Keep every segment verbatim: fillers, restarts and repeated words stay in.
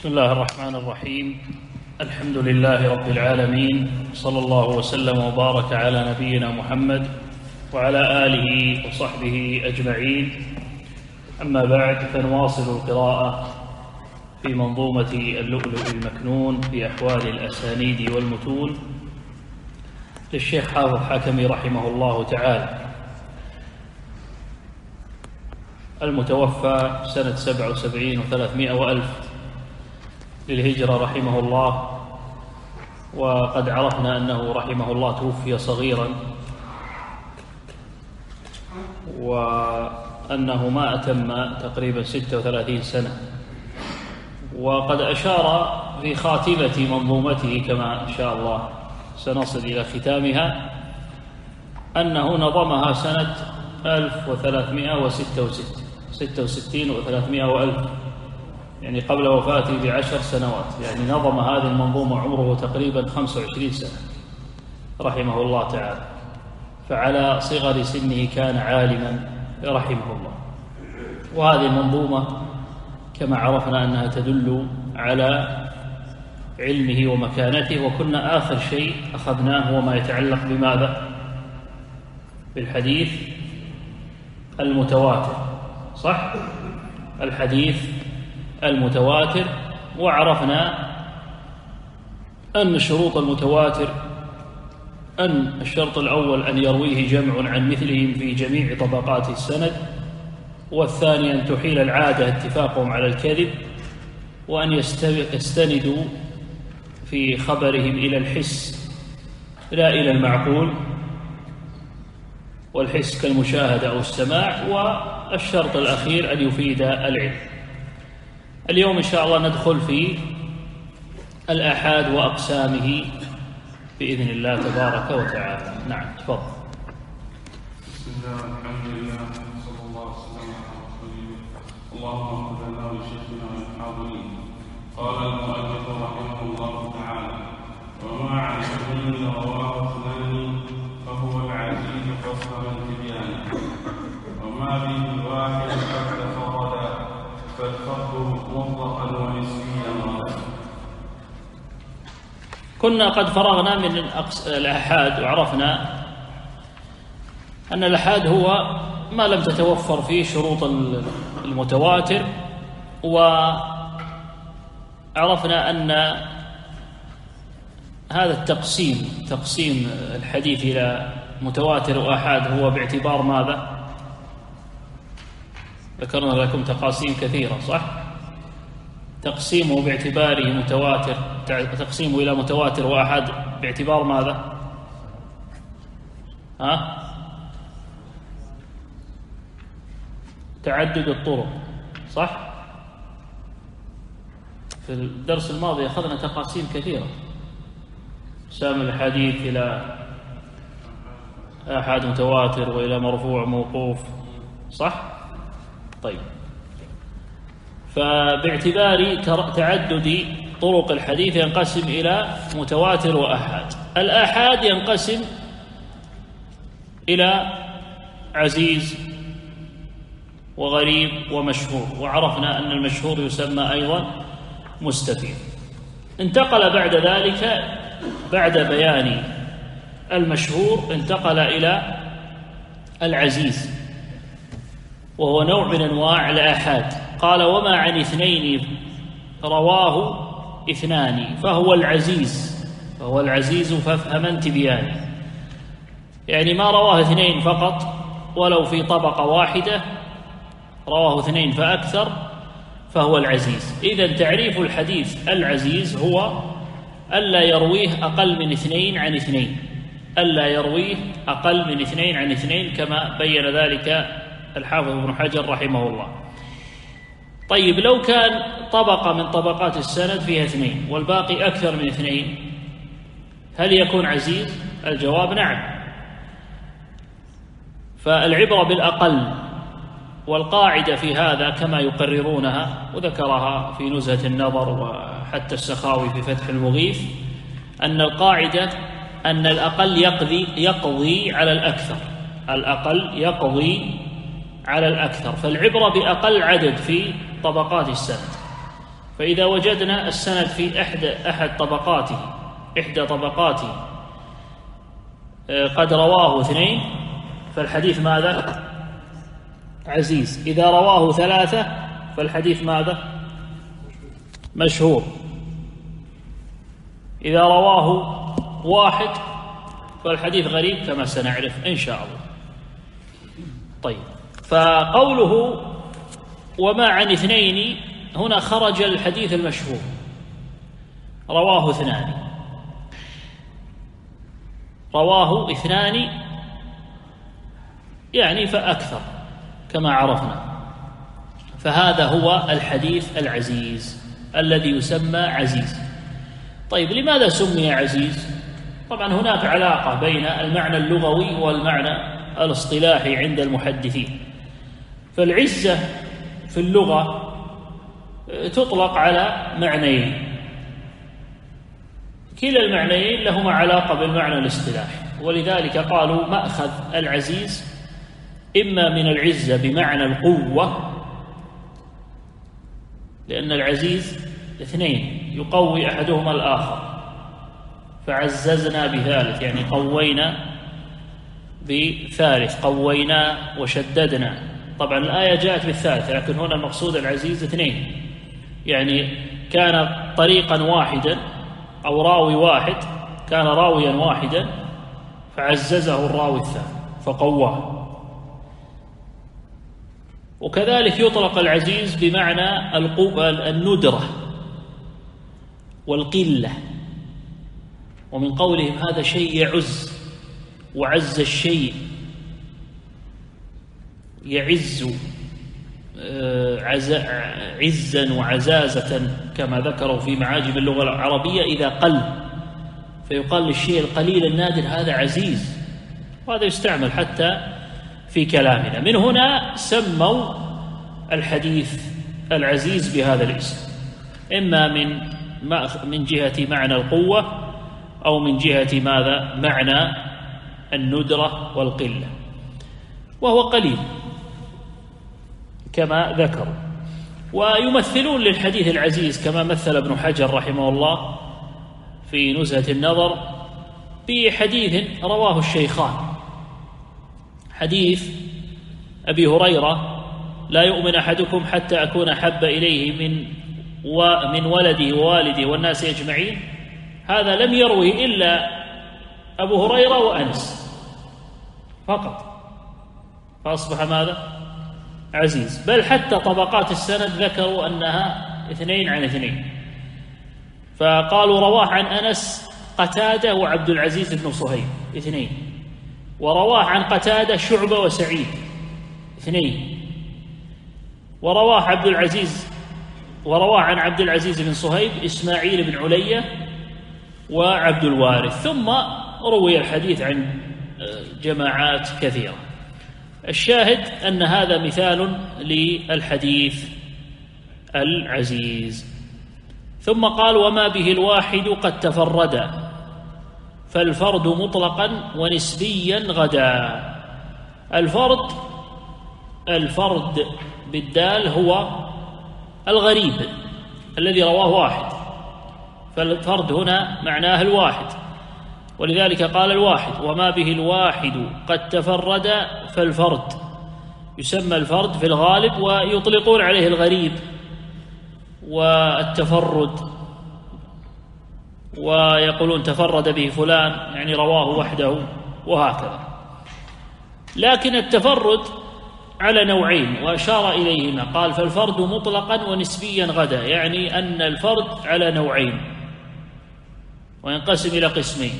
بسم الله الرحمن الرحيم. الحمد لله رب العالمين، صلى الله وسلم وبارك على نبينا محمد وعلى آله وصحبه أجمعين. أما بعد، فنواصل القراءة في منظومة اللؤلؤ المكنون في أحوال الأسانيد والمتون للشيخ حافظ حكمي رحمه الله تعالى، المتوفى سنة سبع وسبعين وثلاثمائة وألف للهجرة رحمه الله. وقد عرفنا أنه رحمه الله توفي صغيرا، وأنه ما أتم تقريبا ستة وثلاثين سنة. وقد أشار في خاتمة منظومته كما إن شاء الله سنصل إلى ختامها أنه نظمها سنة ألف وثلاثمائة وستة وستين وثلاثمائة وألف، يعني قبل وفاته بعشر سنوات. يعني نظم هذه المنظومة عمره تقريبا خمسة وعشرين سنة رحمه الله تعالى، فعلى صغر سنه كان عالما رحمه الله. وهذه المنظومة كما عرفنا أنها تدل على علمه ومكانته. وكنا آخر شيء أخذناه وما يتعلق بماذا؟ بالحديث المتواتر، صح؟ الحديث المتواتر. وعرفنا أن شروط المتواتر أن الشرط الأول أن يرويه جمع عن مثلهم في جميع طبقات السند، والثاني أن تحيل العادة اتفاقهم على الكذب، وأن يستندوا في خبرهم إلى الحس لا إلى المعقول، والحس كالمشاهدة أو السماع. والشرط الأخير أن يفيد العلم. اليوم إن شاء الله ندخل في الآحاد وأقسامه بإذن الله تبارك وتعالى. نعم، تفضل. بسم الله والحمد لله صلى الله وسلم على رسول الله. اللهم اغفر لنا ولشيخنا وللحاضرين. قال المؤلف رحمه الله تعالى: وما عن كل رواه اثنان فهو العزيز فصل التبيان، وما به واحد قد تفرد فالفرد مطلقا ونسبيا. كنا قد فرغنا من الآحاد، وعرفنا أن الآحاد هو ما لم تتوفر فيه شروط المتواتر. وعرفنا أن هذا التقسيم، تقسيم الحديث إلى متواتر وآحاد، هو باعتبار ماذا؟ ذكرنا لكم تقاسيم كثيرة، صح؟ تقسيمه باعتباره متواتر، تقسيمه إلى متواتر وآحاد باعتبار ماذا؟ ها؟ تعدد الطرق، صح؟ في الدرس الماضي أخذنا تقاسيم كثيرة، سام الحديث إلى آحاد متواتر وإلى مرفوع موقوف، صح؟ طيب، فباعتبار تعدد طرق الحديث ينقسم إلى متواتر وآحاد. الآحاد ينقسم إلى عزيز وغريب ومشهور، وعرفنا أن المشهور يسمى أيضا مستفيض. انتقل بعد ذلك، بعد بيان المشهور، انتقل إلى العزيز، وهو نوع من أنواع الآحاد. قال: وما عن اثنين رواه اثنان فهو العزيز. فهو العزيز فافهما تبياني، يعني ما رواه اثنين فقط ولو في طبقة واحدة، رواه اثنين فأكثر، فهو العزيز. إذن تعريف الحديث العزيز هو ألا يرويه أقل من اثنين عن اثنين، ألا يرويه أقل من اثنين عن اثنين، كما بين ذلك الحافظ ابن حجر رحمه الله. طيب، لو كان طبقة من طبقات السند فيها اثنين والباقي أكثر من اثنين، هل يكون عزيز؟ الجواب نعم. فالعبرة بالأقل، والقاعدة في هذا كما يقررونها وذكرها في نزهة النظر وحتى السخاوي في فتح المغيث، أن القاعدة أن الأقل يقضي, يقضي على الأكثر، الأقل يقضي على الأكثر. فالعبرة بأقل عدد في طبقات السند، فإذا وجدنا السند في إحدى أحد طبقاته إحدى طبقاته قد رواه اثنين فالحديث ماذا؟ عزيز. إذا رواه ثلاثة فالحديث ماذا؟ مشهور. إذا رواه واحد فالحديث غريب كما سنعرف إن شاء الله. طيب، فقوله وما عن اثنين هنا خرج الحديث المشهور رواه اثنان، رواه اثنان يعني فأكثر كما عرفنا، فهذا هو الحديث العزيز الذي يسمى عزيز. طيب، لماذا سمي عزيز؟ طبعا هناك علاقة بين المعنى اللغوي والمعنى الاصطلاحي عند المحدثين. فالعزة في اللغة تطلق على معنيين، كلا المعنيين لهما علاقة بالمعنى الاصطلاحي، ولذلك قالوا مأخذ العزيز إما من العزة بمعنى القوة، لأن العزيز اثنين يقوي أحدهما الآخر، فعززنا بثالث يعني قوينا بثالث، قوينا وشددنا. طبعا الآية جاءت بالثالث، لكن هنا المقصود العزيز اثنين، يعني كان طريقا واحدا أو راوي واحد، كان راويا واحدا فعززه الراوي الثاني فقواه. وكذلك يطلق العزيز بمعنى القوة الندرة والقلة، ومن قولهم هذا شيء يعز، وعز الشيء يعز عزا وعزازة كما ذكروا في معاجم اللغة العربية إذا قل، فيقال للشيء القليل النادر هذا عزيز، وهذا يستعمل حتى في كلامنا. من هنا سموا الحديث العزيز بهذا الاسم، إما من من جهة معنى القوة أو من جهة ماذا؟ معنى الندرة والقلة، وهو قليل كما ذكروا. ويمثلون للحديث العزيز كما مثل ابن حجر رحمه الله في نزهة النظر بحديث رواه الشيخان، حديث أبي هريرة لا يؤمن أحدكم حتى أكون أحب إليه من ومن ولده ووالده والناس أجمعين. هذا لم يروه إلا أبو هريرة وأنس فقط، فأصبح ماذا؟ عزيز. بل حتى طبقات السند ذكروا أنها اثنين عن اثنين، فقالوا رواه عن أنس قتادة وعبد العزيز بن صهيب اثنين، ورواه عن قتادة شعبة وسعيد اثنين، ورواه عبد العزيز ورواه عن عبد العزيز بن صهيب إسماعيل بن علية وعبد الوارث. ثم روي الحديث عن جماعات كثيرة. الشاهد أن هذا مثال للحديث العزيز. ثم قال وما به الواحد قد تفرد فالفرد مطلقا ونسبيا غدا. الفرد الفرد بالدال هو الغريب الذي رواه واحد، فالفرد هنا معناه الواحد، ولذلك قال الواحد وما به الواحد قد تفرد فالفرد. يسمى الفرد في الغالب ويطلقون عليه الغريب والتفرد، ويقولون تفرد به فلان يعني رواه وحده وهكذا. لكن التفرد على نوعين وأشار إليهما، قال فالفرد مطلقا ونسبيا غدا، يعني أن الفرد على نوعين وينقسم إلى قسمين،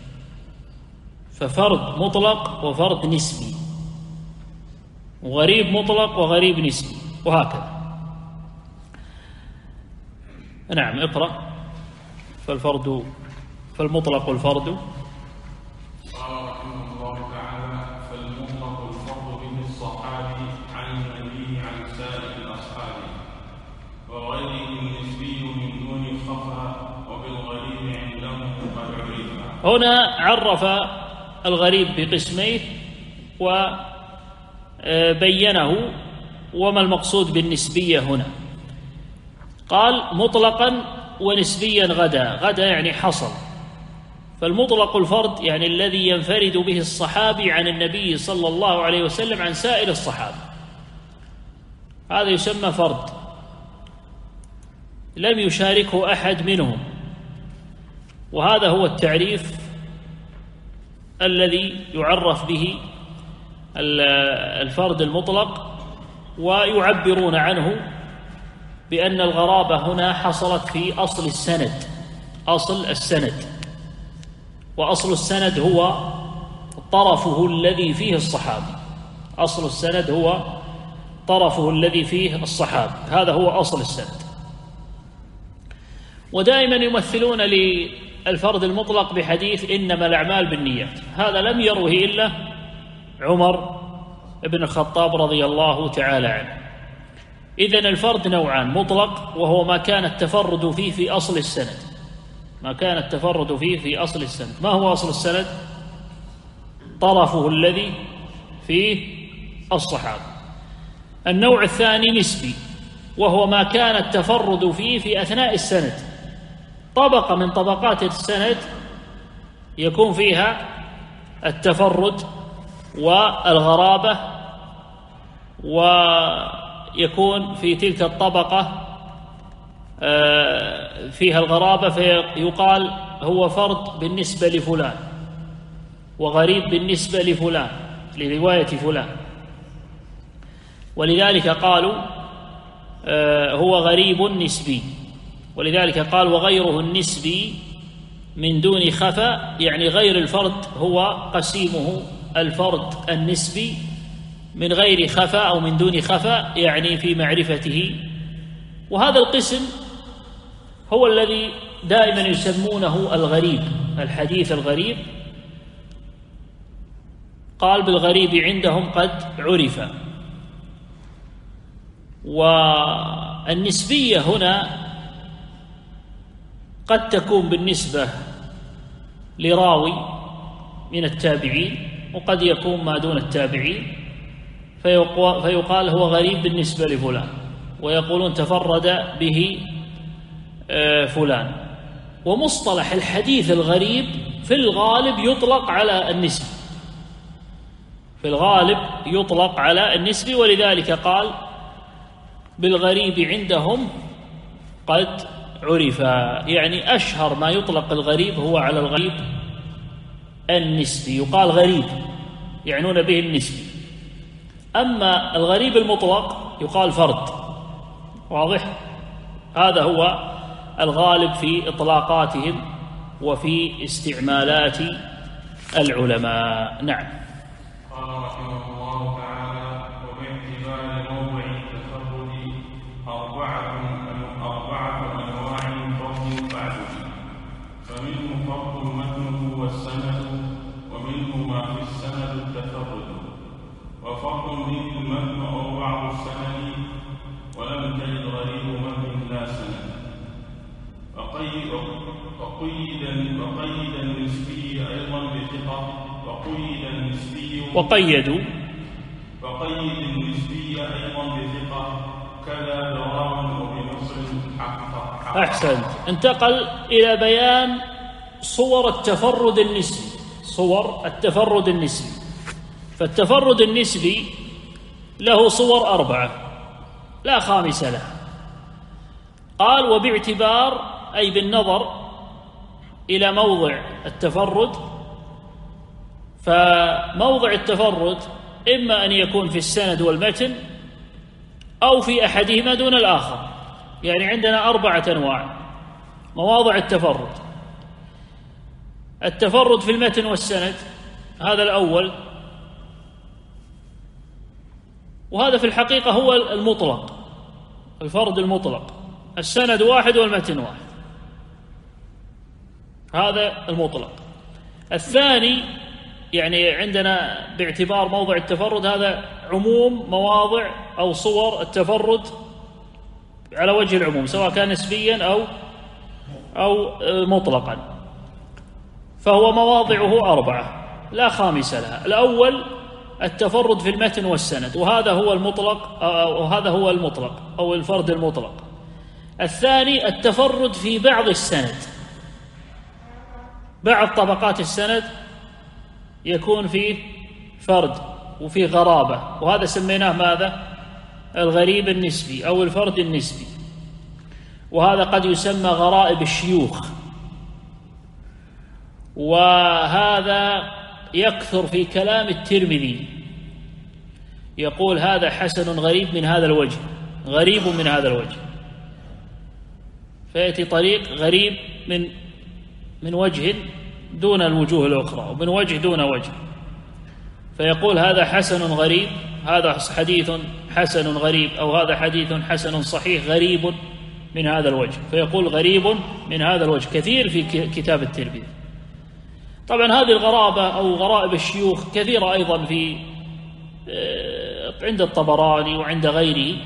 ففرد مطلق وفرد نسبي، وغريب مطلق وغريب نسبي وهكذا. نعم، اقرأ. فالفرد فالمطلق الفرد قال رحمه الله تعالى فالمطلق الفرد به الصحابي عن النبي عن سائر الأصحاب، وغيره النسبي من دون الخفا وبالغريب عندهم قد عرف. هنا عرف الغريب بقسميه وبينه وما المقصود بالنسبية هنا. قال مطلقا ونسبيا غدا. غدا يعني حصل. فالمطلق الفرد يعني الذي ينفرد به الصحابي عن النبي صلى الله عليه وسلم عن سائر الصحابة، هذا يسمى فرد، لم يشاركه أحد منهم. وهذا هو التعريف الذي يعرف به الفرد المطلق، ويعبرون عنه بأن الغرابة هنا حصلت في أصل السند. أصل السند، وأصل السند هو طرفه الذي فيه الصحابي. أصل السند هو طرفه الذي فيه الصحابي، هذا هو أصل السند. ودائما يمثلون للفرد المطلق بحديث إنما الأعمال بالنيات، هذا لم يروه إلا عمر بن الخطاب رضي الله تعالى عنه. إذن الفرد نوعان: مطلق وهو ما كان التفرد فيه في أصل السند، ما كان التفرد فيه في أصل السند. ما هو أصل السند؟ طرفه الذي فيه الصحابة. النوع الثاني نسبي، وهو ما كان التفرد فيه في أثناء السند، طبقة من طبقات السند يكون فيها التفرد والغرابة، ويكون في تلك الطبقة فيها الغرابة فيقال هو فرد بالنسبة لفلان، وغريب بالنسبة لفلان، لرواية فلان. ولذلك قالوا هو غريب نسبي، ولذلك قال وغيره النسبي من دون خفاء، يعني غير الفرد هو قسيمه الفرد النسبي من غير خفاء أو من دون خفاء، يعني في معرفته. وهذا القسم هو الذي دائما يسمونه الغريب، الحديث الغريب. قال بالغريب عندهم قد عرف. والنسبية هنا قد تكون بالنسبة لراوي من التابعين، وقد يكون ما دون التابعين، فيقال هو غريب بالنسبة لفلان، ويقولون تفرد به فلان. ومصطلح الحديث الغريب في الغالب يطلق على النسبي، في الغالب يطلق على النسبي، ولذلك قال بالغريب عندهم قد عرف، يعني أشهر ما يطلق الغريب هو على الغريب النسبي، يقال غريب يعنون به النسبي. أما الغريب المطلق يقال فرد. واضح؟ هذا هو الغالب في إطلاقاتهم وفي استعمالات العلماء. نعم. قال رحمه الله تعالى: وباعتبار موضع التفرد أربعة أربعة أنواع فرد بعده، فمنه فرد متنه والسند، ومنه ما في السند التفرد، وفرد منه المتن أو بعض السند، ولم تجد غريب متن لا سند. وقيد وقيد النسبي أيضا بثقة، وقيد النسبي وقيدوا وقيد النسبي أيضا بثقة، كذا دراهم وبنصر حق. أحسنت. انتقل إلى بيان صور التفرد النسبي، صور التفرد النسبي. فالتفرد النسبي له صور أربعة لا خامس له. قال وباعتبار، أي بالنظر إلى موضع التفرد. فموضع التفرد إما أن يكون في السند والمتن أو في أحدهما دون الآخر. يعني عندنا أربعة أنواع مواضع التفرد. التفرد في المتن والسند، هذا الأول، وهذا في الحقيقة هو المطلق، الفرد المطلق. السند واحد والمتن واحد، هذا المطلق. الثاني يعني عندنا باعتبار موضع التفرد، هذا عموم مواضع أو صور التفرد على وجه العموم، سواء كان نسبيا أو أو مطلقا. فهو مواضعه أربعة لا خامس لها. الأول التفرد في المتن والسند، وهذا هو المطلق، أو هذا هو المطلق أو الفرد المطلق. الثاني التفرد في بعض السند، بعض طبقات السند يكون فيه فرد وفيه غرابة، وهذا سميناه ماذا؟ الغريب النسبي أو الفرد النسبي، وهذا قد يسمى غرائب الشيوخ. وهذا يكثر في كلام الترمذي، يقول هذا حسن غريب من هذا الوجه، غريب من هذا الوجه، فيأتي طريق غريب من من وجه دون الوجوه الأخرى، ومن وجه دون وجه، فيقول هذا حسن غريب، هذا حديث حسن غريب، أو هذا حديث حسن صحيح غريب من هذا الوجه، فيقول غريب من هذا الوجه، كثير في كتاب الترمذي. طبعا هذه الغرابة أو غرائب الشيوخ كثيرة أيضا في عند الطبراني وعند غيره،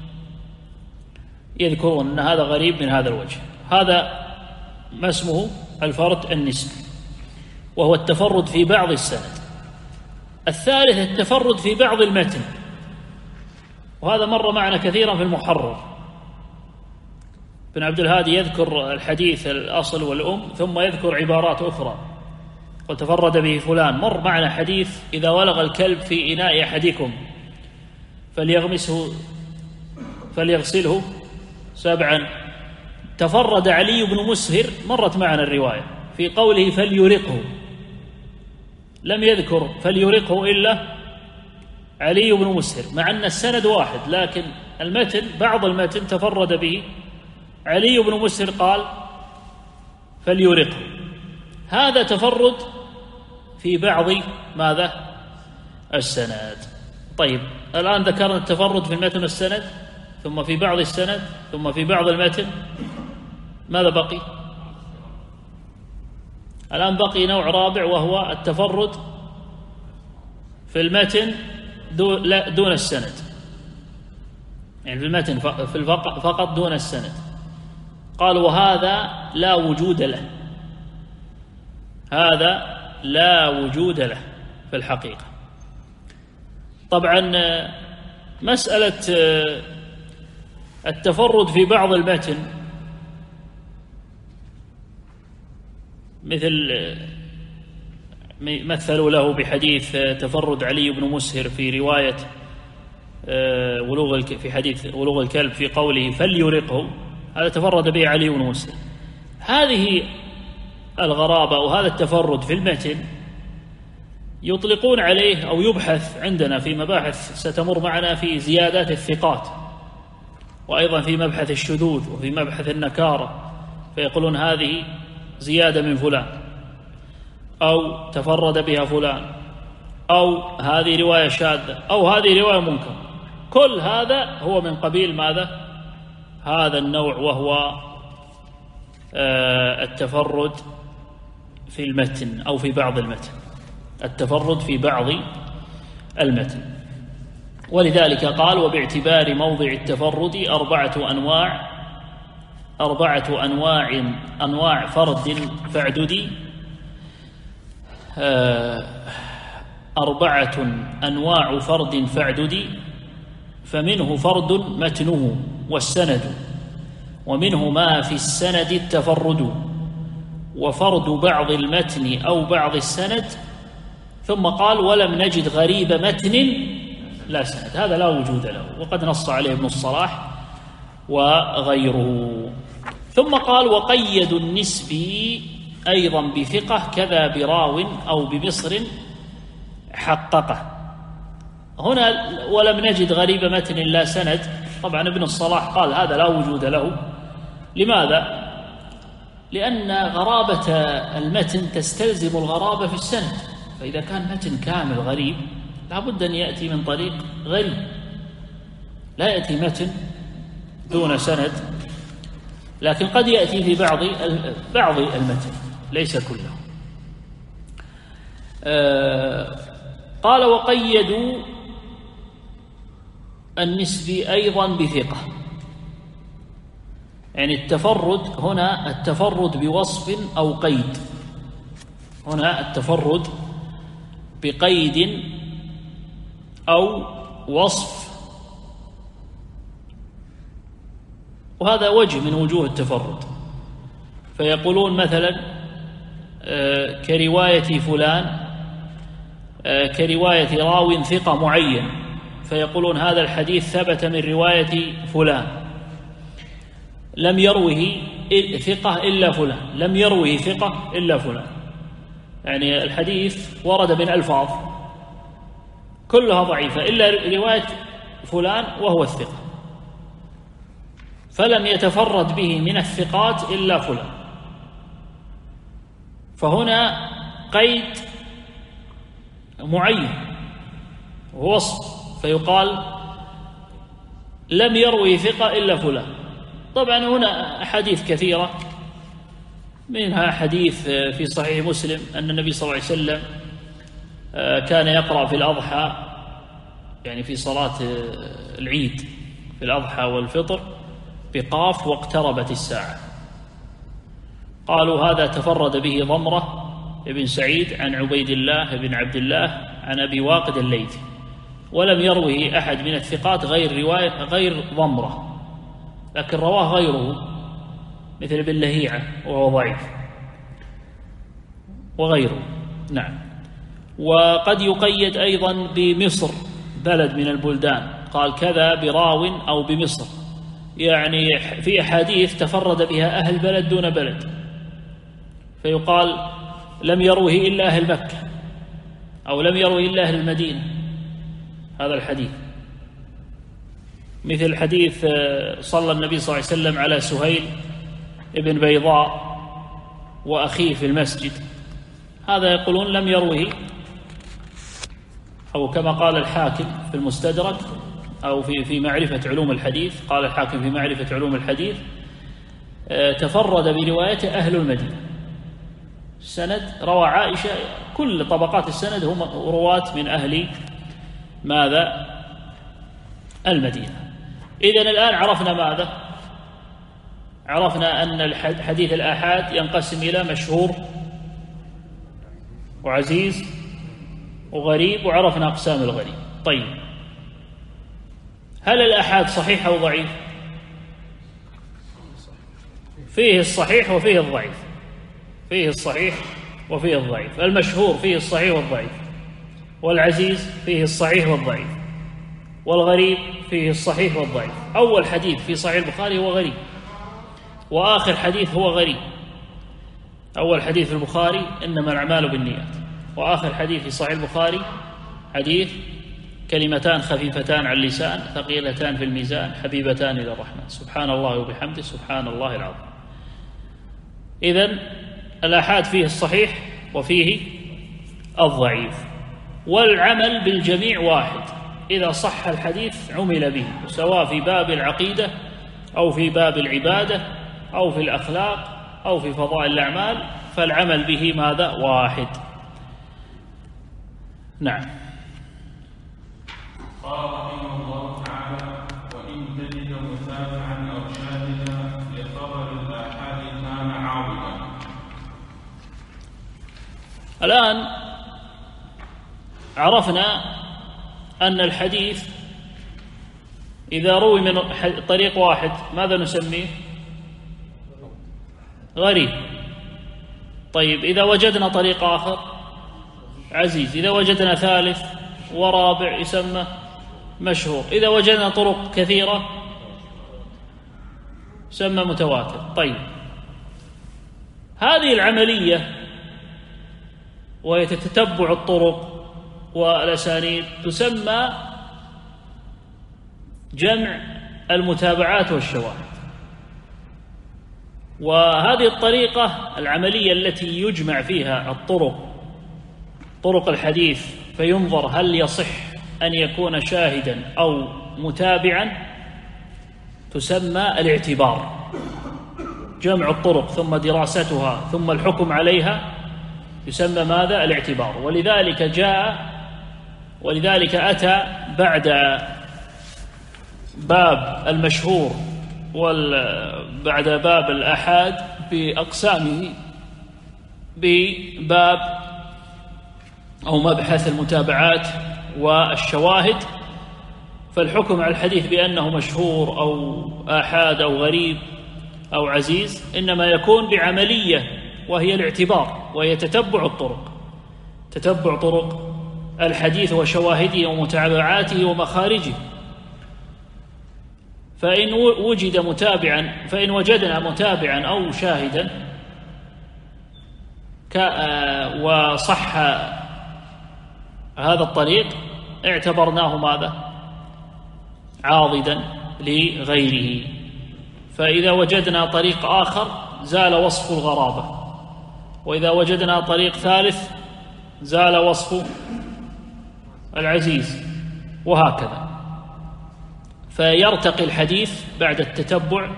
يذكرون أن هذا غريب من هذا الوجه. هذا ما اسمه الفرد النسبي، وهو التفرد في بعض السند. الثالث التفرد في بعض المتن، وهذا مر معنا كثيرا في المحرر. ابن عبد الهادي يذكر الحديث الأصل والأم، ثم يذكر عبارات أخرى، وتفرد به فلان. مر معنا حديث إذا ولغ الكلب في إناء أحدكم فليغمسه فليغسله سبعا. تفرد علي بن مسهر، مرت معنا الرواية في قوله فليرقه، لم يذكر فليرقه إلا علي بن مسهر، مع أن السند واحد، لكن المتن بعض المتن تفرد به علي بن مسهر قال فليرقه. هذا تفرد في بعض ماذا؟ السند. طيب الآن ذكرنا التفرد في المتن والسند، ثم في بعض السند، ثم في بعض المتن. ماذا بقي؟ الآن بقي نوع رابع، وهو التفرد في المتن دون السند، يعني في المتن في الفق فقط دون السند. قال وهذا لا وجود له، هذا لا وجود له في الحقيقة. طبعا مسألة التفرد في بعض المتن مثل مثلوا له بحديث تفرد علي بن مسهر في رواية ولوغ في حديث ولوغ الكلب في قوله فليرقه، هذا تفرد به علي بن مسهر. هذه الغرابة وهذا التفرد في المتن يطلقون عليه أو يبحث عندنا في مباحث ستمر معنا في زيادات الثقات، وأيضا في مبحث الشذوذ وفي مبحث النكارة، فيقولون هذه زيادة من فلان، أو تفرد بها فلان، أو هذه رواية شاذة، أو هذه رواية منكر. كل هذا هو من قبيل ماذا؟ هذا النوع، وهو التفرد في المتن أو في بعض المتن، التفرد في بعض المتن. ولذلك قال وباعتبار موضع التفرد أربعة أنواع أربعة أنواع أنواع فرد فاعددي أربعة أنواع فرد فاعددي فمنه فرد متنه والسند، ومنه ما في السند التفرد، وفرد بعض المتن أو بعض السند. ثم قال ولم نجد غريب متن لا سند، هذا لا وجود له، وقد نص عليه ابن الصلاح وغيره. ثم قال وقيدوا النسبي أيضا بثقة كذا براو أو بمصر حققه. هنا ولم نجد غريب متن لا سند، طبعا ابن الصلاح قال هذا لا وجود له. لماذا؟ لأن غرابة المتن تستلزم الغرابة في السند، فإذا كان متن كامل غريب لابد أن يأتي من طريق غريب، لا يأتي متن دون سند، لكن قد يأتي في بعض بعض المتن ليس كله. آه قال وقيدوا النسبي أيضا بثقة، يعني التفرد هنا التفرد بوصف أو قيد، هنا التفرد بقيد أو وصف وهذا وجه من وجوه التفرد. فيقولون مثلا كرواية فلان كرواية راو ثقة معين، فيقولون هذا الحديث ثبت من رواية فلان لم يروه ثقة إلا فلان، لم يروه ثقة إلا فلان، يعني الحديث ورد من ألفاظ كلها ضعيفة إلا رواية فلان وهو الثقة، فلم يتفرد به من الثقات إلا فلان. فهنا قيد معين ووصف، فيقال لم يروي ثقة إلا فلان. طبعا هنا أحاديث كثيرة، منها حديث في صحيح مسلم أن النبي صلى الله عليه وسلم كان يقرأ في الأضحى، يعني في صلاة العيد في الأضحى والفطر، بقاف واقتربت الساعة. قالوا هذا تفرد به ضمرة ابن سعيد عن عبيد الله بن عبد الله عن أبي واقد الليثي، ولم يروه أحد من الثقات غير رواية غير ضمرة، لكن رواه غيره مثل ابن لهيعة وهو ضعيف وغيره. نعم. وقد يقيد أيضا بمصر، بلد من البلدان، قال كذا براو أو بمصر، يعني في أحاديث تفرد بها أهل بلد دون بلد، فيقال لم يروه إلا أهل مكة أو لم يروه إلا أهل المدينة هذا الحديث. مثل حديث صلى النبي صلى الله عليه وسلم على سهيل ابن بيضاء وأخيه في المسجد، هذا يقولون لم يروه، أو كما قال الحاكم في المستدرك أو في في معرفة علوم الحديث، قال الحاكم في معرفة علوم الحديث تفرد بروايته أهل المدينة. السند روى عائشة، كل طبقات السند هم رواة من أهل ماذا؟ المدينة. إذن الآن عرفنا ماذا؟ عرفنا أن الحديث الآحاد ينقسم إلى مشهور وعزيز وغريب، وعرفنا أقسام الغريب. طيب، هل الآحاد صحيح أو ضعيف؟ فيه الصحيح وفيه الضعيف، فيه الصحيح وفيه الضعيف. المشهور فيه الصحيح والضعيف، والعزيز فيه الصحيح والضعيف، والغريب فيه الصحيح والضعيف. أول حديث في صحيح البخاري هو غريب، وآخر حديث هو غريب. أول حديث في البخاري إنما الأعمال بالنيات، وآخر حديث في صحيح البخاري حديث كلمتان خفيفتان على اللسان ثقيلتان في الميزان حبيبتان إلى الرحمن سبحان الله وبحمده سبحان الله العظيم. إذن الآحاد فيه الصحيح وفيه الضعيف، والعمل بالجميع واحد. إذا صح الحديث عمل به، سواء في باب العقيدة أو في باب العبادة أو في الأخلاق أو في فضائل الأعمال، فالعمل به ماذا؟ واحد. نعم. قال رحمه الله تعالى: وإن تجد متابعا أو شاهدا لخبر الآحاد كان عاضدا. الآن عرفنا أن الحديث إذا روي من طريق واحد ماذا نسميه؟ غريب. طيب، إذا وجدنا طريق آخر عزيز، إذا وجدنا ثالث ورابع يسمى مشهور، إذا وجدنا طرق كثيرة يسمى متواتر. طيب، هذه العملية وهي تتبع الطرق والأسانيد تسمى جمع المتابعات والشواهد. وهذه الطريقة العملية التي يجمع فيها الطرق، طرق الحديث، فينظر هل يصح أن يكون شاهدا أو متابعا، تسمى الاعتبار. جمع الطرق ثم دراستها ثم الحكم عليها يسمى ماذا؟ الاعتبار. ولذلك جاء ولذلك أتى بعد باب المشهور وبعد باب الآحاد بأقسامه بباب أو مبحث المتابعات والشواهد، فالحكم على الحديث بأنه مشهور أو آحاد أو غريب أو عزيز إنما يكون بعملية وهي الاعتبار، وهي تتبع الطرق، تتبع طرق الحديث وشواهده ومتابعاته ومخارجه. فإن وجد متابعا فإن وجدنا متابعا أو شاهدا وصح هذا الطريق اعتبرناه ماذا؟ عاضدا لغيره. فإذا وجدنا طريق آخر زال وصف الغرابة، وإذا وجدنا طريق ثالث زال وصف العزيز، وهكذا. فيرتقي الحديث بعد التتبع،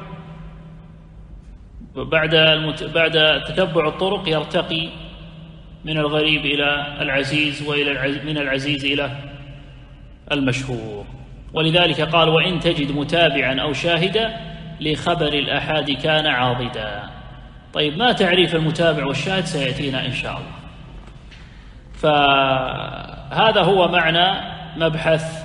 بعد المت... بعد تتبع الطرق يرتقي من الغريب إلى العزيز، وإلى العز... من العزيز إلى المشهور. ولذلك قال: وإن تجد متابعا أو شاهدا لخبر الآحاد كان عاضدا. طيب، ما تعريف المتابع والشاهد سيأتينا إن شاء الله. فهذا هو معنى مبحث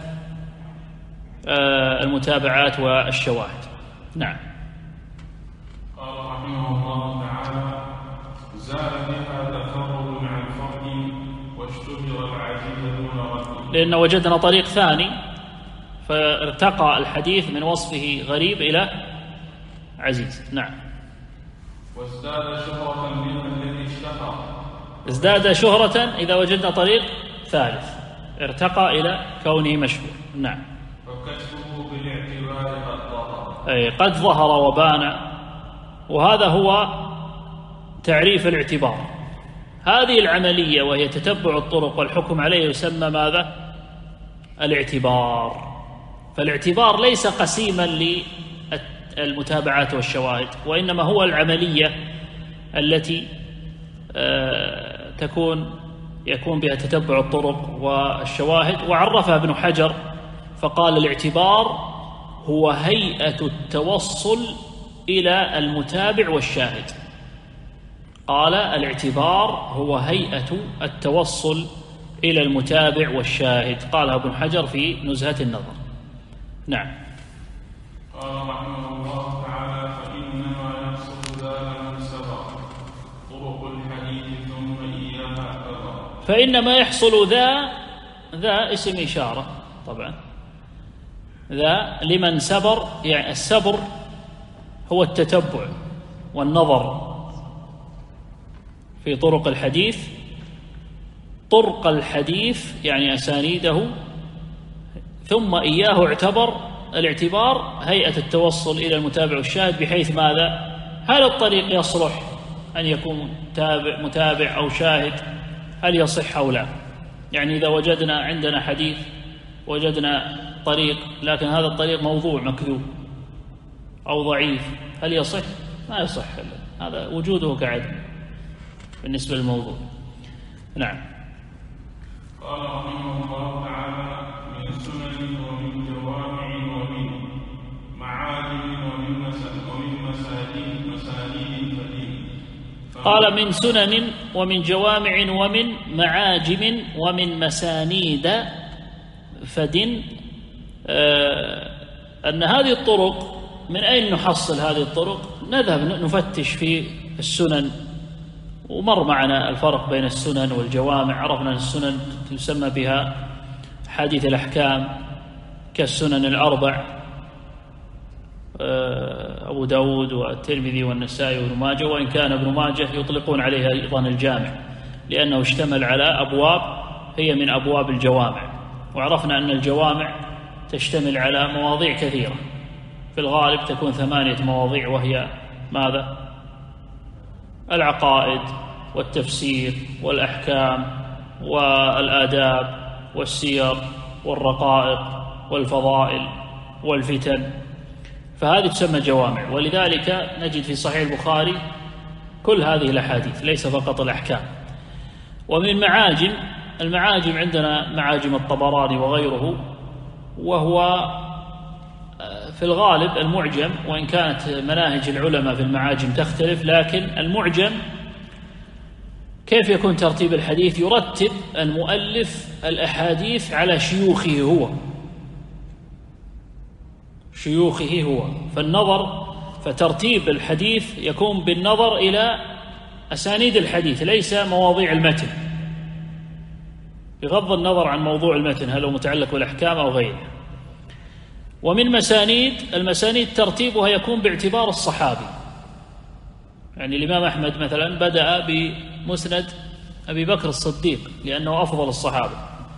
المتابعات والشواهد. نعم. قال رحمه الله تعالى: زال بها تفرد مع الفرد واشتهر العزيز دون رد. لأن وجدنا طريق ثاني فارتقى الحديث من وصفه غريب إلى عزيز. نعم. وازداد شهرة منها الذي اشتهر. ازداد شهرة إذا وجدنا طريق ثالث ارتقى إلى كونه مشهور. نعم. وكشفه بالاعتبار قد ظهر. أي قد ظهر وبان، وهذا هو تعريف الاعتبار. هذه العملية وهي تتبع الطرق والحكم عليه يسمى ماذا؟ الاعتبار. فالاعتبار ليس قسيما للمتابعات والشواهد، وإنما هو العملية التي تكون يكون بها تتبع الطرق والشواهد. وعرفها ابن حجر فقال: الاعتبار هو هيئة التوصل إلى المتابع والشاهد. قال: الاعتبار هو هيئة التوصل إلى المتابع والشاهد. قالها ابن حجر في نزهة النظر. نعم. قال رحمه الله تعالى: فإنما يحصل ذا من سبق طرق الحديث ثم إياها اعتبر. فإنما يحصل ذا، ذا اسم إشارة طبعا، ذا لمن سبر، يعني السبر هو التتبع والنظر في طرق الحديث. طرق الحديث يعني أسانيده، ثم إياه اعتبر. الاعتبار هيئة التوصل إلى المتابع والشاهد، بحيث ماذا؟ هل الطريق يصلح أن يكون متابع, متابع أو شاهد؟ هل يصح أو لا؟ يعني إذا وجدنا عندنا حديث، وجدنا طريق لكن هذا الطريق موضوع مكذوب أو ضعيف، هل يصح؟ ما يصح. هذا وجوده كعدم بالنسبة للموضوع. نعم. قال رحمه الله تعالى: من سنن ومن جوامع ومن معاجم ومن مسانيد مسانيد فدين. قال: من سنن ومن جوامع ومن معاجم ومن مسانيد فدن. آه أن هذه الطرق، من أين نحصل هذه الطرق؟ نذهب نفتش في السنن، ومر معنا الفرق بين السنن والجوامع. عرفنا أن السنن تسمى بها حديث الأحكام كالسنن الأربع، أبو داود والترمذي والنسائي وابن ماجه، وإن كان ابن ماجه يطلقون عليها أيضا الجامع، لأنه اشتمل على أبواب هي من أبواب الجوامع. وعرفنا أن الجوامع تشتمل على مواضيع كثيرة، في الغالب تكون ثمانية مواضيع، وهي ماذا؟ العقائد والتفسير والأحكام والآداب والسير والرقائق والفضائل والفتن، فهذه تسمى جوامع. ولذلك نجد في صحيح البخاري كل هذه الأحاديث، ليس فقط الأحكام. ومن المعاجم، المعاجم عندنا معاجم الطبراني وغيره، وهو في الغالب المعجم، وإن كانت مناهج العلماء في المعاجم تختلف، لكن المعجم كيف يكون ترتيب الحديث؟ يرتب المؤلف الأحاديث على شيوخه هو، شيوخه هو. فالنظر فترتيب الحديث يكون بالنظر إلى أسانيد الحديث ليس مواضيع المتن، بغض النظر عن موضوع المتن هل هو متعلق بالأحكام أو غيره. ومن مسانيد المسانيد ترتيبها يكون باعتبار الصحابي، يعني الإمام أحمد مثلا بدأ بمسند أبي بكر الصديق لأنه أفضل الصحابة،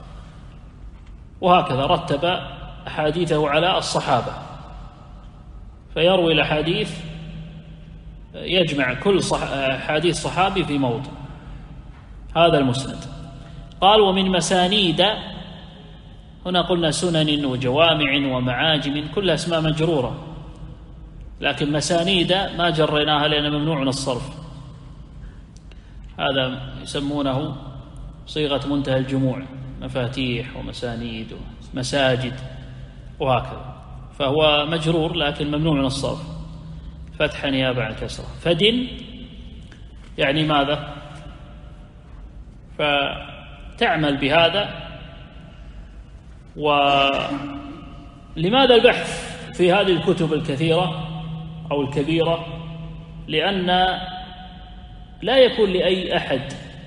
وهكذا رتب أحاديثه على الصحابة، فيروي الأحاديث يجمع كل حديث صحابي في موضع. هذا المسند. قال ومن مسانيد، هنا قلنا سنن وجوامع ومعاجم كلها اسماء مجرورة، لكن مسانيد ما جريناها لأن ممنوع من الصرف، هذا يسمونه صيغة منتهى الجموع، مفاتيح ومسانيد ومساجد وهكذا، فهو مجرور لكن ممنوع من الصرف، فتحا نيابة عن كسرة. فدن يعني ماذا؟ فتعمل بهذا. ولماذا البحث في هذه الكتب الكثيرة أو الكبيرة؟ لأن لا يكون لأي أحد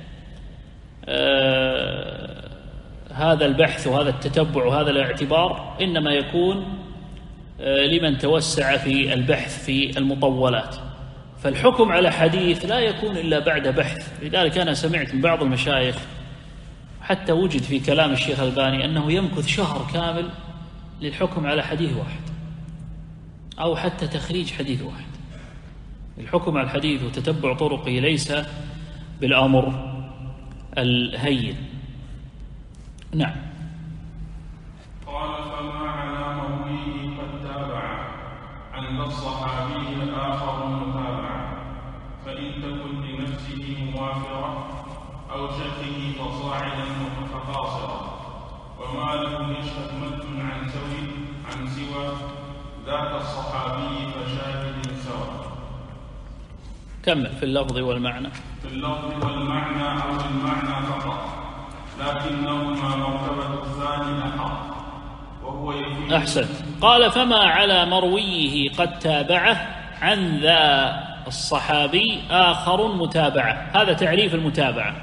آه هذا البحث وهذا التتبع وهذا الاعتبار، إنما يكون آه لمن توسع في البحث في المطولات. فالحكم على حديث لا يكون إلا بعد بحث. لذلك أنا سمعت من بعض المشايخ، حتى وجد في كلام الشيخ الباني، أنه يمكث شهر كامل للحكم على حديث واحد أو حتى تخريج حديث واحد. الحكم على الحديث وتتبع طرقه ليس بالأمر الهين. نعم. قال فما على مرويه قد تابع عند الصحابي الآخر متابعة، فإن تكن لنفسه موافرة أو شكه فصاعدا فقاصرا، وما له يشهد متن عن سوي عن سوى ذاك الصحابي فشاهد سوى. كمل في اللفظ والمعنى. في اللفظ والمعنى أو المعنى فقط، لكنهما مرتبة الثاني أحق، وهو يفيد. أحسن. قال فما على مرويه قد تابعه عن ذا الصحابي آخر متابعة. هذا تعريف المتابعة.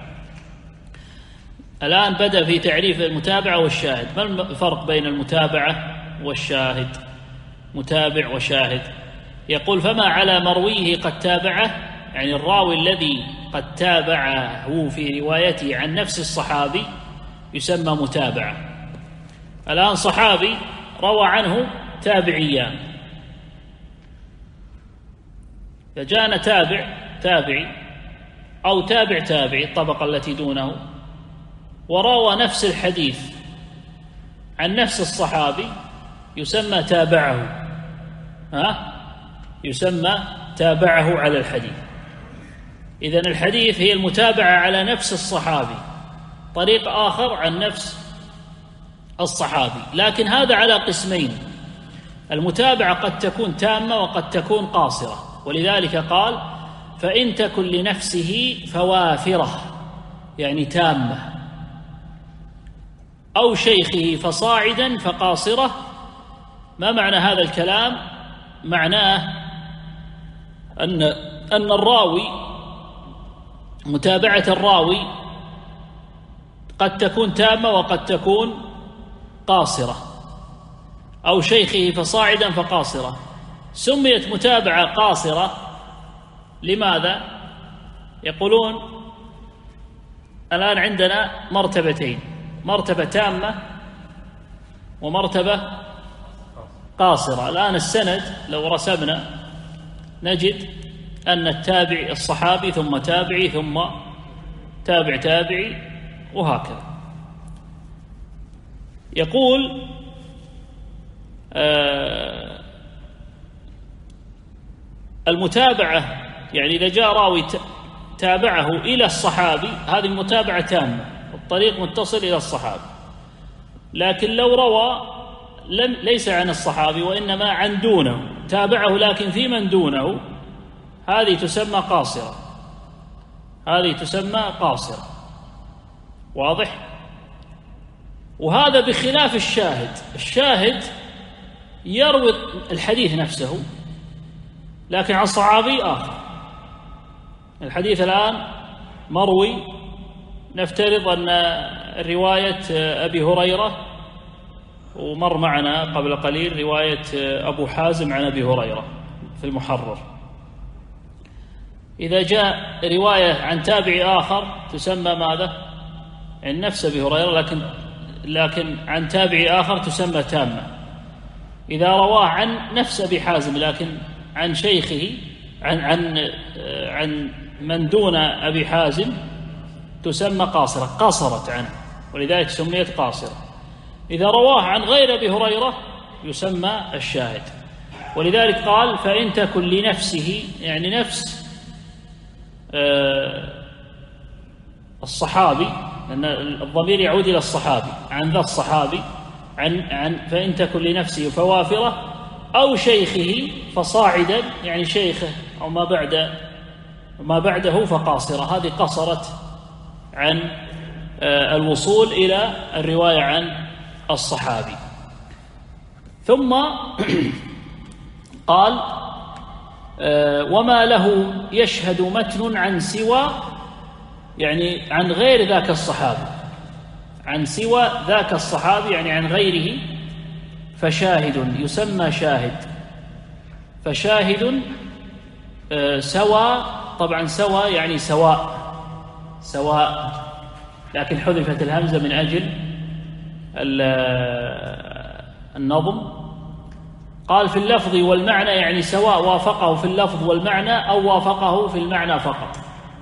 الآن بدأ في تعريف المتابعة والشاهد. ما الفرق بين المتابعة والشاهد؟ متابع وشاهد. يقول فما على مرويه قد تابعه، يعني الراوي الذي قد تابعه في روايته عن نفس الصحابي يسمى متابعة. الآن صحابي روى عنه تابعيان، فجاءنا تابع تابعي أو تابع تابعي الطبقة التي دونه، وروى نفس الحديث عن نفس الصحابي يسمى تابعه. ها؟ يسمى تابعه على الحديث. إذن الحديث هي المتابعة على نفس الصحابي، طريق آخر عن نفس الصحابي، لكن هذا على قسمين. المتابعة قد تكون تامة وقد تكون قاصرة، ولذلك قال فإن تكن لنفسه فوافرة، يعني تامة، أو شيخه فصاعدا فقاصرة. ما معنى هذا الكلام؟ معناه أن أن الراوي، متابعة الراوي قد تكون تامة وقد تكون قاصرة، أو شيخه فصاعدا فقاصرة. سميت متابعة قاصرة لماذا؟ يقولون الآن عندنا مرتبتين، مرتبة تامة ومرتبة قاصرة. الآن السند لو رسمنا نجد أن التابع الصحابي ثم تابعي ثم تابع تابعي وهكذا. يقول آه المتابعة، يعني إذا جاء راوي تابعه إلى الصحابي هذه المتابعة تامة، الطريق متصل إلى الصحابي. لكن لو روى لم ليس عن الصحابي وإنما عن دونه، تابعه لكن في من دونه، هذه تسمى قاصرة، هذه تسمى قاصرة. واضح؟ وهذا بخلاف الشاهد. الشاهد يروي الحديث نفسه لكن عن صحابي آخر. الحديث الآن مروي، نفترض أن رواية أبي هريرة، ومر معنا قبل قليل رواية أبو حازم عن أبي هريرة في المحرر. إذا جاء رواية عن تابع آخر تسمى ماذا؟ عن نفس أبي هريرة، لكن لكن عن تابع آخر تسمى تامة. إذا رواه عن نفس أبي حازم لكن عن شيخه، عن عن عن من دون أبي حازم، تسمى قاصرة، قصرت عنه، ولذلك سميت قاصرة. إذا رواه عن غير أبي هريرة يسمى الشاهد. ولذلك قال فإن تكن لنفسه، يعني نفس الصحابي، لأن الضمير يعود إلى الصحابي، عن ذا الصحابي، عن عن فإن تكن لنفسه فوافرة، أو شيخه فصاعدا، يعني شيخه أو ما بعد ما بعده فقاصرة. هذه قصرت عن الوصول إلى الرواية عن الصحابي. ثم قال وما له يشهد متن عن سوى، يعني عن غير ذاك الصحابي، عن سوى ذاك الصحابي يعني عن غيره، فشاهد يسمى شاهد. فشاهد سوى، طبعا سوى يعني سواء، سواء، لكن حذفت الهمزة من أجل النظم. قال في اللفظ والمعنى، يعني سواء وافقه في اللفظ والمعنى أو وافقه في المعنى فقط.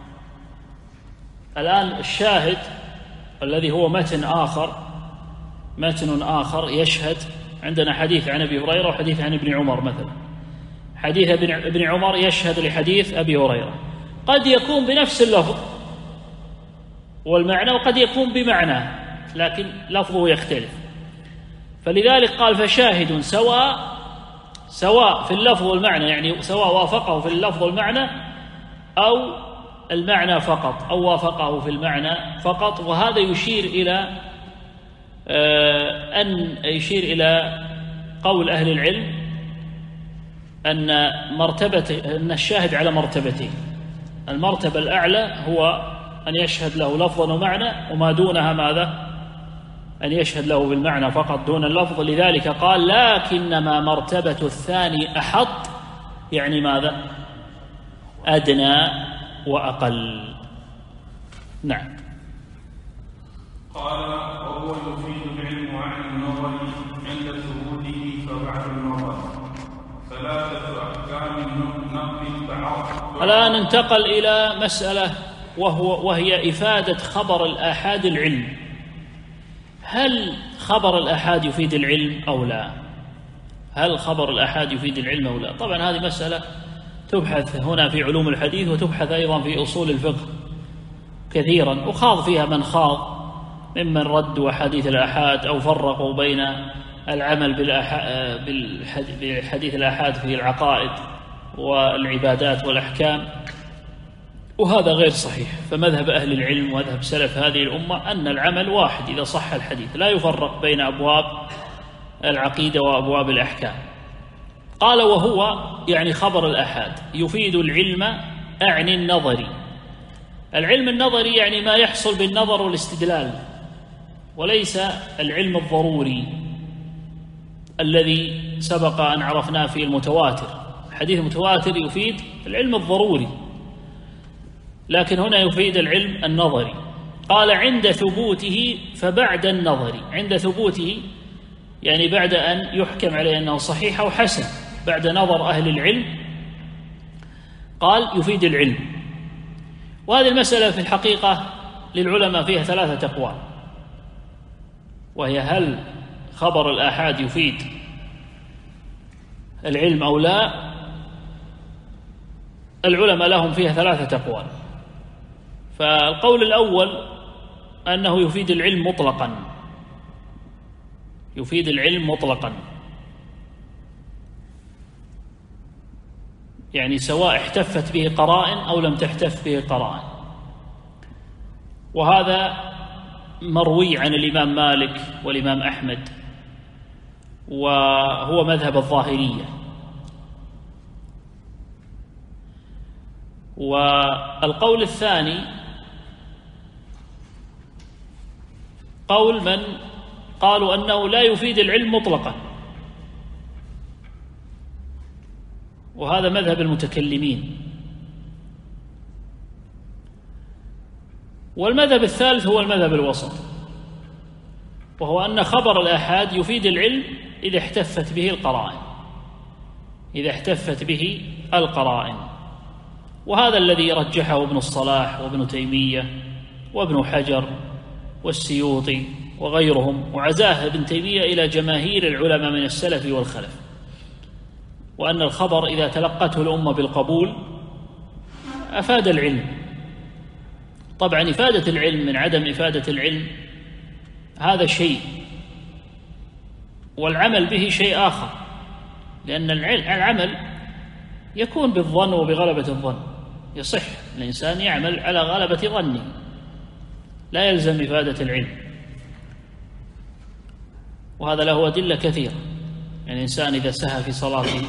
الآن الشاهد الذي هو متن آخر، متن آخر يشهد. عندنا حديث عن أبي هريرة وحديث عن ابن عمر مثلا. حديث ابن عمر يشهد لحديث أبي هريرة، قد يكون بنفس اللفظ والمعنى، وقد يكون بمعنى لكن لفظه يختلف. فلذلك قال فشاهد سواء، سواء في اللفظ والمعنى، يعني سواء وافقه في اللفظ والمعنى أو المعنى فقط، أو وافقه في المعنى فقط. وهذا يشير إلى أن يشير إلى قول أهل العلم أن مرتبة أن الشاهد على مرتبتين. المرتبة الأعلى هو أن يشهد له لفظا ومعنى، وما دونها ماذا؟ أن يشهد له بالمعنى فقط دون اللفظ. لذلك قال لكنما مرتبة الثاني أحط، يعني ماذا؟ أدنى وأقل. نعم. قال وهو يفيد العلم عن النظر عند ثبوته فبعد النظر ثلاثة أحكام نقل بعض. الآن انتقل إلى مسألة وهو وهي إفادة خبر الآحاد العلم. هل خبر الآحاد يفيد العلم أو لا؟ هل خبر الآحاد يفيد العلم أو لا؟ طبعا هذه مسألة تبحث هنا في علوم الحديث، وتبحث أيضا في أصول الفقه كثيرا، وخاض فيها من خاض ممن ردوا حديث الآحاد أو فرقوا بين العمل بالحديث الآحاد في العقائد والعبادات والأحكام، وهذا غير صحيح. فمذهب أهل العلم ومذهب سلف هذه الأمة أن العمل واحد إذا صح الحديث، لا يفرق بين أبواب العقيدة وأبواب الأحكام. قال وهو يعني خبر الآحاد يفيد العلم أعني النظري. العلم النظري يعني ما يحصل بالنظر والاستدلال، وليس العلم الضروري الذي سبق أن عرفناه في المتواتر. الحديث المتواتر يفيد العلم الضروري، لكن هنا يفيد العلم النظري. قال عند ثبوته فبعد النظر. عند ثبوته يعني بعد أن يحكم عليه أنه صحيح أو حسن، بعد نظر أهل العلم، قال يفيد العلم. وهذه المسألة في الحقيقة للعلماء فيها ثلاثة أقوال، وهي هل خبر الآحاد يفيد العلم أو لا. العلماء لهم فيها ثلاثة أقوال. فالقول الأول أنه يفيد العلم مطلقا، يفيد العلم مطلقا، يعني سواء احتفت به قرائن أو لم تحتف به قرائن. وهذا مروي عن الإمام مالك والإمام أحمد وهو مذهب الظاهرية. والقول الثاني قول من قالوا أنه لا يفيد العلم مطلقا، وهذا مذهب المتكلمين. والمذهب الثالث هو المذهب الوسط، وهو أن خبر الآحاد يفيد العلم إذا احتفت به القرائن، إذا احتفت به القرائن. وهذا الذي رجحه ابن الصلاح وابن تيمية وابن حجر والسيوطي وغيرهم، وعزاه ابن تيمية إلى جماهير العلماء من السلف والخلف، وأن الخبر إذا تلقته الأمة بالقبول أفاد العلم. طبعا إفادة العلم من عدم إفادة العلم هذا شيء، والعمل به شيء آخر، لأن العمل يكون بالظن وبغلبة الظن، يصح الإنسان يعمل على غلبة ظنه، لا يلزم إفادة العلم. وهذا له أدلة كثيرة. يعني الإنسان إذا سهى في صلاته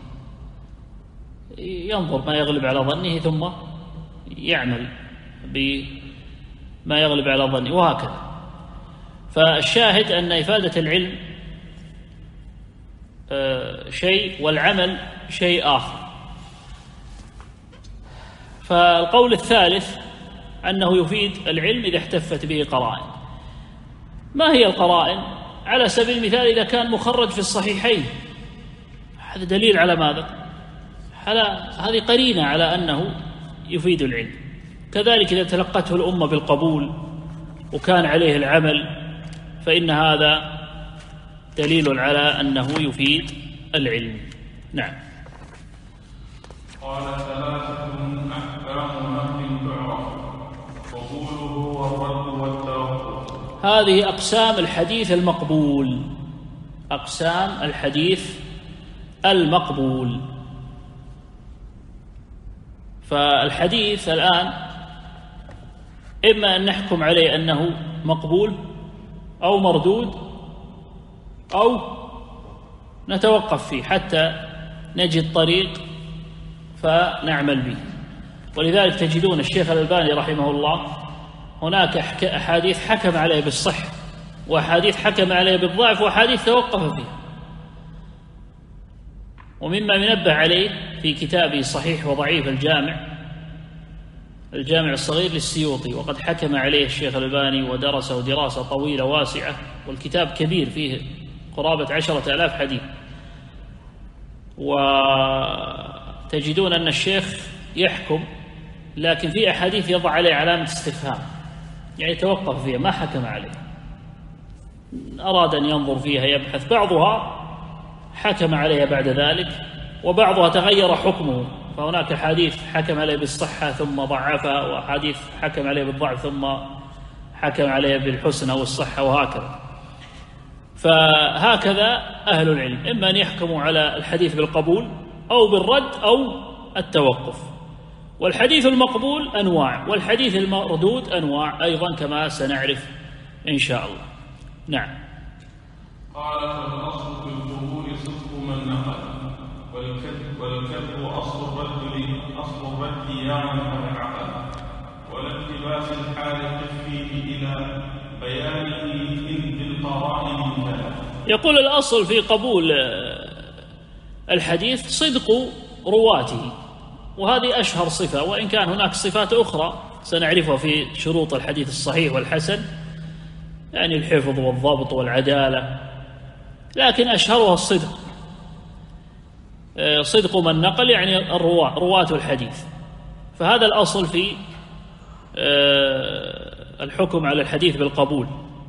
ينظر ما يغلب على ظنه ثم يعمل بما يغلب على ظنه، وهكذا. فالشاهد أن إفادة العلم شيء والعمل شيء آخر. فالقول الثالث أنه يفيد العلم إذا احتفت به قرائن. ما هي القرائن؟ على سبيل المثال إذا كان مخرج في الصحيحين، هذا دليل على ماذا؟ على هذه قرينة على أنه يفيد العلم. كذلك إذا تلقته الأمة بالقبول وكان عليه العمل، فإن هذا دليل على أنه يفيد العلم. نعم. قال ثلاثة أحكام نقل تعرف، قبوله والرد والتوقف. هذه أقسام الحديث المقبول، أقسام الحديث المقبول. فالحديث الآن إما أن نحكم عليه أنه مقبول أو مردود، أو نتوقف فيه حتى نجد طريق فنعمل به. ولذلك تجدون الشيخ الألباني رحمه الله هناك أحاديث حكم عليه بالصحة، وأحاديث حكم عليه بالضعف، وأحاديث توقف فيها. ومما ينبه عليه في كتابه صحيح وضعيف الجامع الجامع الصغير للسيوطي، وقد حكم عليه الشيخ الألباني ودرسه دراسة طويلة واسعة، والكتاب كبير فيه قرابة عشرة آلاف حديث. وتجدون أن الشيخ يحكم، لكن في أحاديث يضع عليه علامة استفهام، يعني توقف فيها ما حكم عليه، أراد أن ينظر فيها يبحث. بعضها حكم عليها بعد ذلك، وبعضها تغير حكمه، فهناك حديث حكم عليه بالصحة ثم ضعفها، وحديث حكم عليه بالضعف ثم حكم عليه بالحسن أو الصحة، وهكذا. فهكذا أهل العلم، إما أن يحكموا على الحديث بالقبول أو بالرد أو التوقف. والحديث المقبول أنواع، والحديث المردود أنواع أيضا كما سنعرف إن شاء الله. نعم. قال فالأصل في القبول صدق من نقل، والكذب والكذب أصل الرد أصل الرد يا من قد عقل، والاقتباس الحال فيه إلى بيانه إن بالقرائن جاء. يقول الأصل في قبول الحديث صدق رواته، وهذه أشهر صفة، وإن كان هناك صفات أخرى سنعرفها في شروط الحديث الصحيح والحسن، يعني الحفظ والضبط والعدالة، لكن أشهرها الصدق. صدق من نقل يعني الرواة رواة الحديث. فهذا الأصل في الحكم على الحديث بالقبول.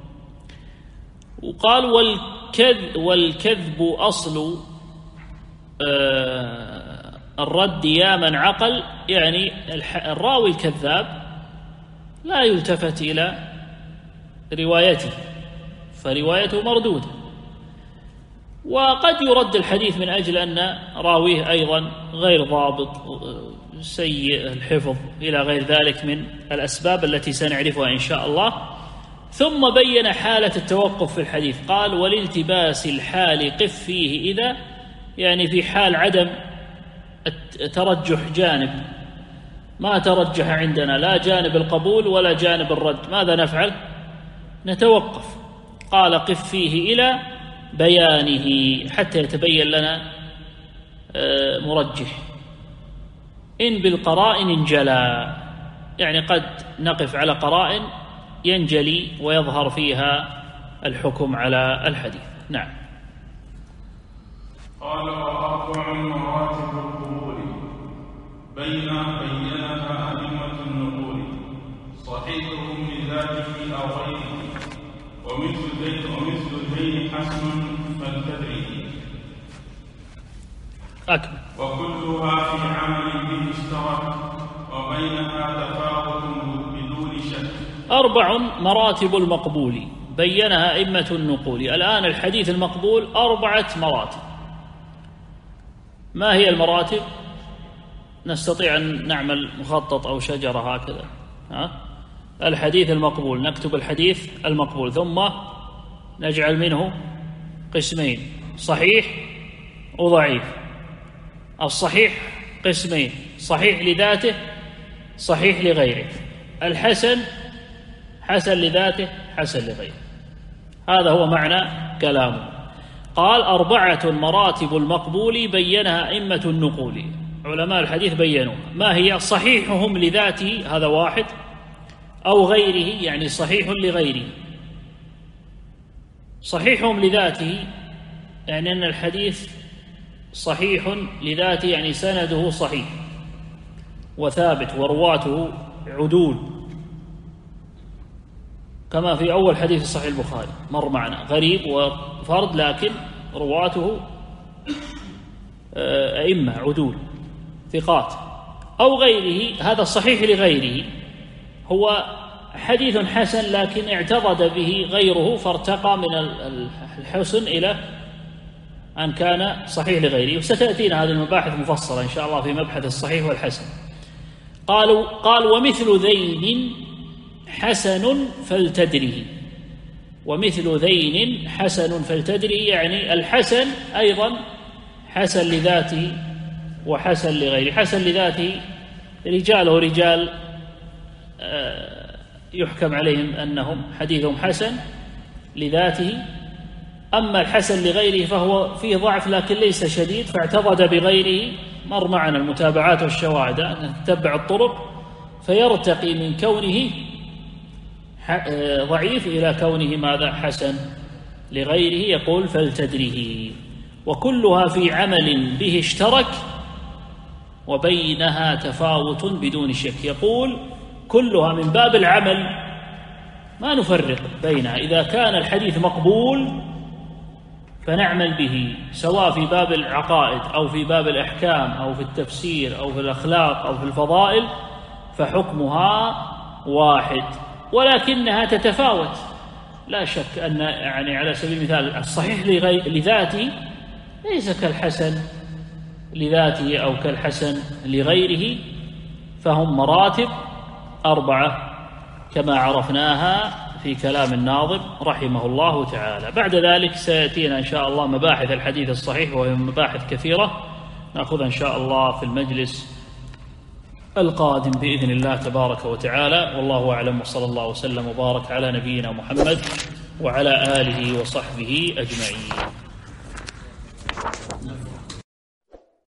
وقال والكذب, والكذب أصل الرد يا من عقل، يعني الراوي الكذاب لا يلتفت إلى روايته، فروايته مردودة. وقد يرد الحديث من أجل أن راويه أيضا غير ضابط، سيء الحفظ، إلى غير ذلك من الأسباب التي سنعرفها إن شاء الله. ثم بين حالة التوقف في الحديث، قال والالتباس الحال قف فيه إذا، يعني في حال عدم ترجح جانب، ما ترجح عندنا لا جانب القبول ولا جانب الرد، ماذا نفعل؟ نتوقف. قال قف فيه إلى بيانه حتى يتبين لنا مرجح. إن بالقرائن انجلى، يعني قد نقف على قرائن ينجلي ويظهر فيها الحكم على الحديث. نعم. قال وأربع مراتب القبول بين بينها أئمة النقول صحيحهم لذاته أو غيره ومثل ذين ومثل ذين حسن فالتدري أكمل. وكلها في عمل به اشترك وبينها تفاوت بدون شك. أربع مراتب المقبول بينها أئمة النقول. الآن الحديث المقبول أربعة مراتب. ما هي المراتب؟ نستطيع أن نعمل مخطط أو شجرة هكذا. ها؟ الحديث المقبول، نكتب الحديث المقبول ثم نجعل منه قسمين، صحيح وضعيف. الصحيح قسمين، صحيح لذاته صحيح لغيره. الحسن حسن لذاته حسن لغيره. هذا هو معنى كلامه. قال أربعة مراتب المقبول بينها أئمة النقول، علماء الحديث بينوها. ما هي؟ صحيحهم لذاته، هذا واحد، أو غيره، يعني صحيح لغيره. صحيحهم لذاته يعني أن الحديث صحيح لذاته، يعني سنده صحيح وثابت ورواته عدول، كما في أول حديث صحيح البخاري مر معنا، غريب وفرد لكن رواته أئمة عدول ثقات. أو غيره، هذا صحيح لغيره، هو حديث حسن لكن اعتضد به غيره فارتقى من الحسن إلى أن كان صحيح لغيره. وستأتينا هذه المباحث مفصلة إن شاء الله في مبحث الصحيح والحسن. قالوا قال ومثل ذين حسن فلتدره. ومثل ذين حسن فلتدره، يعني الحسن أيضا حسن لذاته وحسن لغيره. حسن لذاته رجاله رجال يحكم عليهم أنهم حديثهم حسن لذاته. أما الحسن لغيره فهو فيه ضعف لكن ليس شديد، فاعتضد بغيره. مر معنا المتابعات والشواهد، أن نتبع الطرق فيرتقي من كونه ضعيف إلى كونه ماذا؟ حسن لغيره. يقول فلتدره. وكلها في عمل به اشترك وبينها تفاوت بدون شك. يقول كلها من باب العمل، ما نفرق بينها. إذا كان الحديث مقبول فنعمل به، سواء في باب العقائد أو في باب الأحكام أو في التفسير أو في الأخلاق أو في الفضائل، فحكمها واحد، ولكنها تتفاوت. لا شك أن يعني على سبيل المثال الصحيح لذاته ليس كالحسن لذاته أو كالحسن لغيره، فهم مراتب أربعة كما عرفناها في كلام الناظم رحمه الله تعالى. بعد ذلك سيأتينا إن شاء الله مباحث الحديث الصحيح، وهي مباحث كثيرة نأخذها إن شاء الله في المجلس القادم بإذن الله تبارك وتعالى. والله أعلم، وصلى الله وسلم وبارك على نبينا محمد وعلى آله وصحبه أجمعين.